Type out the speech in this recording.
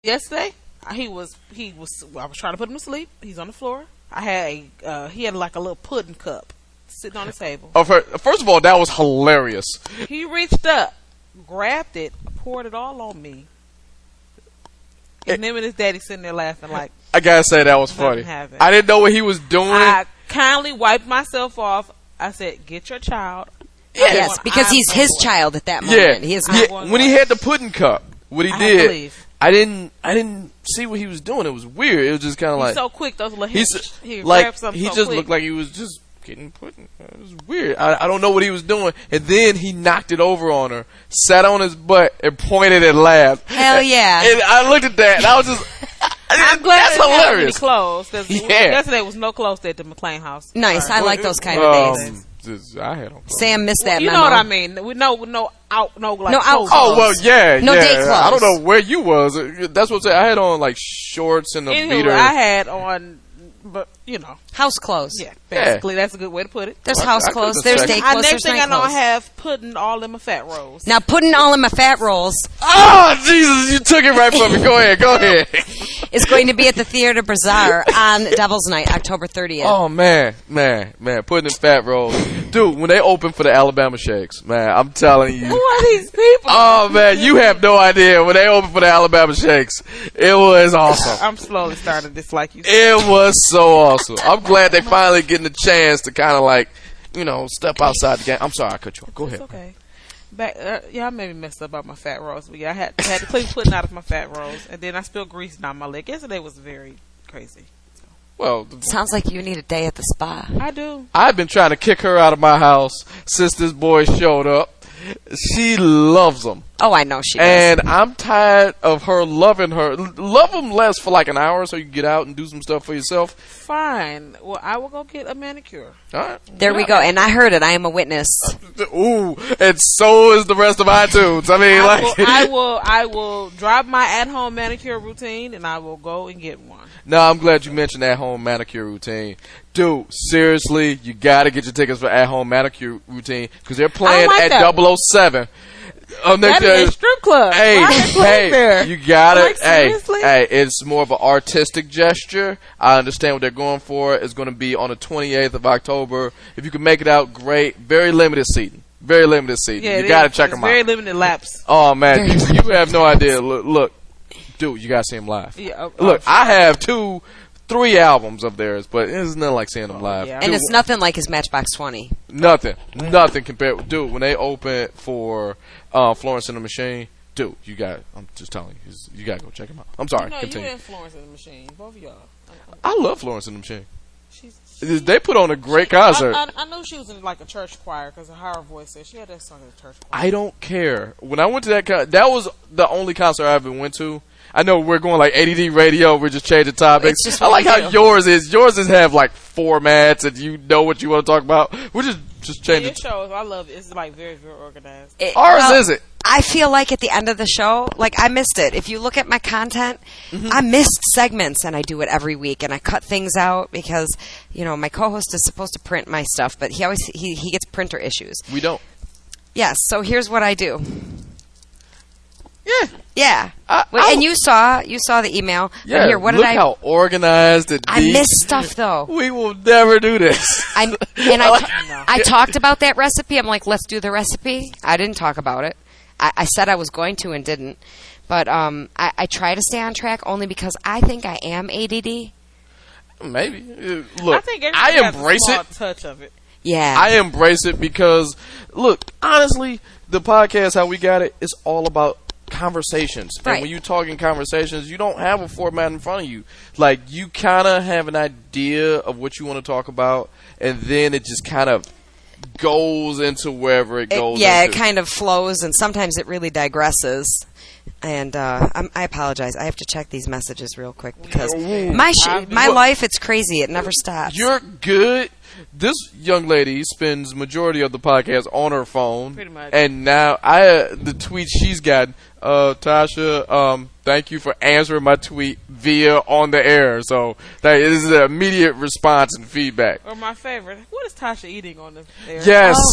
Yesterday, he was. I was trying to put him to sleep. He's on the floor. I had he had like a little pudding cup sitting on the table. First of all, that was hilarious. He reached up, grabbed it, poured it all on me. And him and his daddy sitting there laughing like. I gotta say that was funny. I didn't know what he was doing. I kindly wiped myself off. I said, "Get your child." Yes, because he's his child at that moment. Yeah, when he had the pudding cup, what he did, I didn't see what he was doing. It was weird. It was just kind of like so quick. Those little he just looked like he was just getting pudding. It was weird. I don't know what he was doing. And then he knocked it over on her, sat on his butt, and pointed and laughed. Hell yeah! And I looked at that, and I was just. I'm glad that's hilarious. Clothes, cause yesterday was no clothes at the McLean house. Nice, I like those kind of days. I had Sam missed that. You memo. know what I mean? No out. Oh well, yeah. No day clothes. I don't know where you was. That's what I'm saying. I had on like shorts and a beater. I had on, but you know, house clothes. Yeah, basically that's a good way to put it. There's house clothes. There's day clothes. Next thing I know, clothes. I have pudding all in my fat rolls. Now pudding all in my fat rolls. Oh Jesus! You took it right from me. Go ahead. It's going to be at the Theater Bazaar on Devil's Night, October 30th. Oh man, pudding in fat rolls, dude. When they open for the Alabama Shakes, man, I'm telling you. Who are these people? Oh man, you have no idea. When they open for the Alabama Shakes, it was awesome. I'm slowly starting to dislike you. It was so awesome. I'm glad they finally getting the chance to kind of like, step outside the game. I'm sorry I cut you off. Go ahead. It's okay. I maybe messed up about my fat rolls, but yeah, I had to clean pudding out of my fat rolls, and then I spilled grease down my leg. Yesterday was very crazy. So. Well, sounds like you need a day at the spa. I do. I've been trying to kick her out of my house since this boy showed up. She loves them. Oh, I know she does. And I'm tired of her loving her. Love them less for like an hour so you can get out and do some stuff for yourself. Fine. Well, I will go get a manicure. All right. There we go. And I heard it. I am a witness. Ooh, and so is the rest of iTunes. I mean, I will drop my at-home manicure routine, and I will go and get one. No, I'm glad you mentioned at-home manicure routine. Dude, seriously, you got to get your tickets for at-home manicure routine because they're playing at 007. That'd be a strip club. Hey, you got it. Seriously? Hey, it's more of an artistic gesture. I understand what they're going for. It's going to be on the 28th of October. If you can make it out, great. Very limited seating. Yeah, you got to check them out. Very limited laps. Oh, man. You have no idea. Look, dude, you got to see them live. Yeah, look, I have 3 albums of theirs, but it's nothing like seeing them live. Yeah. And it's nothing like his Matchbox 20. Nothing compared. Dude, when they open for Florence and the Machine, dude, I'm just telling you, you gotta go check them out. I'm sorry. Continue. You and Florence and the Machine, both of y'all. I love Florence and the Machine. They put on a great concert. I knew she was in like a church choir because of how her voice is. She had that song in the church choir. I don't care. When I went to that was the only concert I ever went to. I know we're going like ADD radio. We're just changing topics. I like how yours is. Yours is have like formats and you know what you want to talk about. We're just changing. Your shows, I love it. It's like very, very organized. Ours isn't. I feel like at the end of the show, like I missed it. If you look at my content, I missed segments, and I do it every week, and I cut things out because my co-host is supposed to print my stuff, but he gets printer issues. We don't. Yes. So here's what I do. Yeah. And you saw the email. Yeah. Here, what look did I? How organized and I missed stuff though. We will never do this. I talked about that recipe. I'm like, let's do the recipe. I didn't talk about it. I said I was going to and didn't. But I try to stay on track only because I think I am ADD. Maybe. Look, I think everybody has embrace a small it. touch of it. Yeah. I embrace it because, look, honestly, the podcast, how we got it, is all about conversations. Right. And when you're talking conversations, you don't have a format in front of you. Like, you kind of have an idea of what you want to talk about, and then it just kind of goes into wherever it goes into. It kind of flows, and sometimes it really digresses. And I apologize. I have to check these messages real quick because my life, it's crazy. It never stops. You're good. This young lady spends majority of the podcast on her phone. Pretty much. And now the tweet she's gotten, Tasha, thank you for answering my tweet via on the air. So that is an immediate response and feedback. Or my favorite, what is Tasha eating on the air? Yes.